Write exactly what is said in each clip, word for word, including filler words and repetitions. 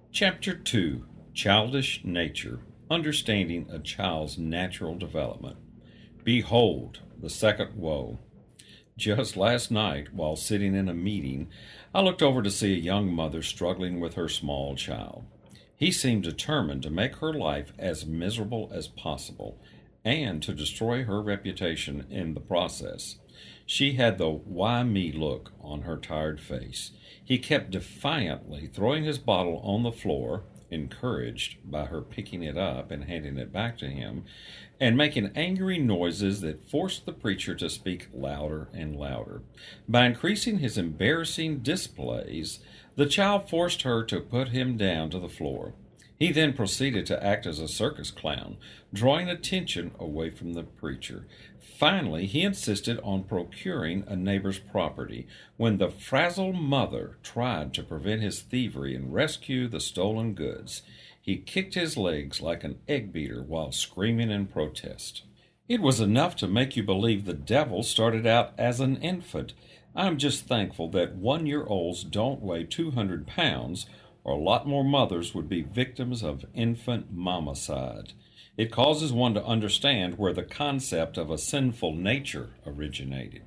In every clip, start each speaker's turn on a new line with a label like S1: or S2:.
S1: Chapter two, Childish Nature, Understanding a Child's Natural Development. Behold, the second woe. Just last night, while sitting in a meeting, I looked over to see a young mother struggling with her small child. He seemed determined to make her life as miserable as possible and to destroy her reputation in the process. She had the why me look on her tired face. He kept defiantly throwing his bottle on the floor, encouraged by her picking it up and handing it back to him, and making angry noises that forced the preacher to speak louder and louder. By increasing his embarrassing displays, the child forced her to put him down to the floor. He then proceeded to act as a circus clown, drawing attention away from the preacher. Finally, he insisted on procuring a neighbor's property. When the frazzled mother tried to prevent his thievery and rescue the stolen goods, he kicked his legs like an egg beater while screaming in protest. It was enough to make you believe the devil started out as an infant. I'm just thankful that one-year-olds don't weigh two hundred pounds, or a lot more mothers would be victims of infant momicide. It causes one to understand where the concept of a sinful nature originated.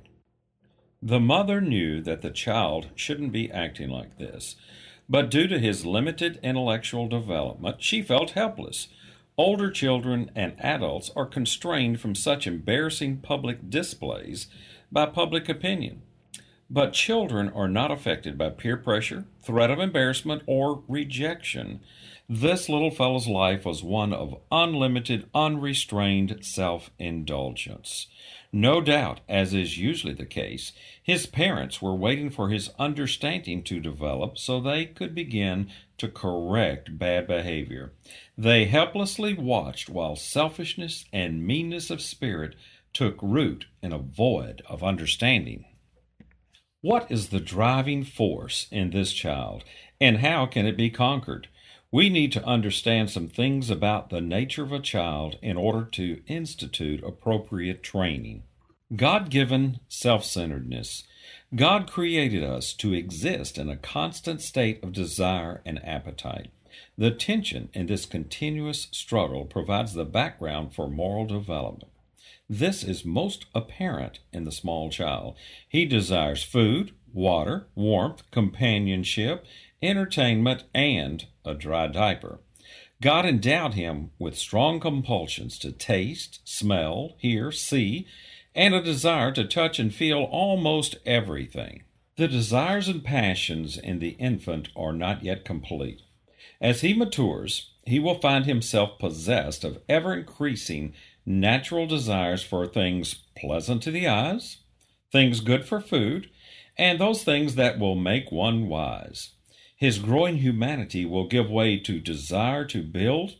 S1: The mother knew that the child shouldn't be acting like this, but due to his limited intellectual development, she felt helpless. Older children and adults are constrained from such embarrassing public displays by public opinion. But children are not affected by peer pressure, threat of embarrassment, or rejection. This little fellow's life was one of unlimited, unrestrained self-indulgence. No doubt, as is usually the case, his parents were waiting for his understanding to develop so they could begin to correct bad behavior. They helplessly watched while selfishness and meanness of spirit took root in a void of understanding. What is the driving force in this child, and how can it be conquered? We need to understand some things about the nature of a child in order to institute appropriate training. God-given self-centeredness. God created us to exist in a constant state of desire and appetite. The tension in this continuous struggle provides the background for moral development. This is most apparent in the small child. He desires food, water, warmth, companionship, entertainment, and a dry diaper. God endowed him with strong compulsions to taste, smell, hear, see, and a desire to touch and feel almost everything. The desires and passions in the infant are not yet complete. As he matures, he will find himself possessed of ever-increasing natural desires for things pleasant to the eyes, things good for food, and those things that will make one wise. His growing humanity will give way to desire to build,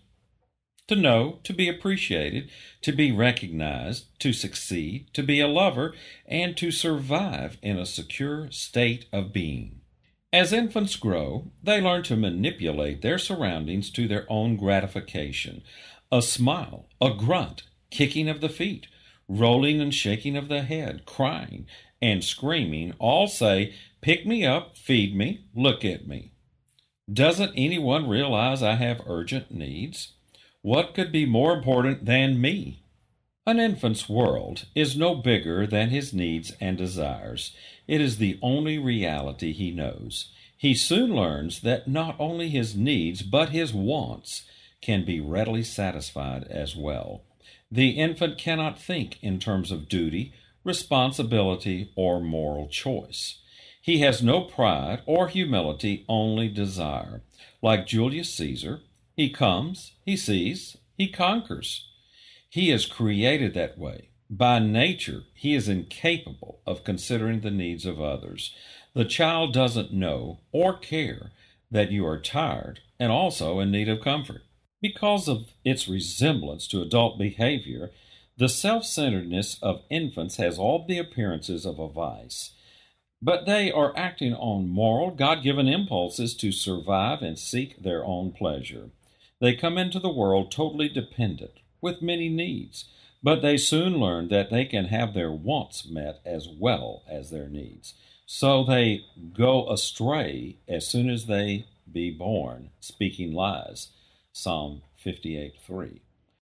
S1: to know, to be appreciated, to be recognized, to succeed, to be a lover, and to survive in a secure state of being. As infants grow, they learn to manipulate their surroundings to their own gratification. A smile, a grunt, kicking of the feet, rolling and shaking of the head, crying and screaming all say, "Pick me up, feed me, look at me." Doesn't anyone realize I have urgent needs? What could be more important than me? An infant's world is no bigger than his needs and desires. It is the only reality he knows. He soon learns that not only his needs, but his wants can be readily satisfied as well. The infant cannot think in terms of duty, responsibility, or moral choice. He has no pride or humility, only desire. Like Julius Caesar, he comes, he sees, he conquers. He is created that way. By nature, he is incapable of considering the needs of others. The child doesn't know or care that you are tired and also in need of comfort. Because of its resemblance to adult behavior, the self-centeredness of infants has all the appearances of a vice. But they are acting on moral, God-given impulses to survive and seek their own pleasure. They come into the world totally dependent, with many needs, but they soon learn that they can have their wants met as well as their needs. So they go astray as soon as they be born speaking lies. Psalm fifty-eight three.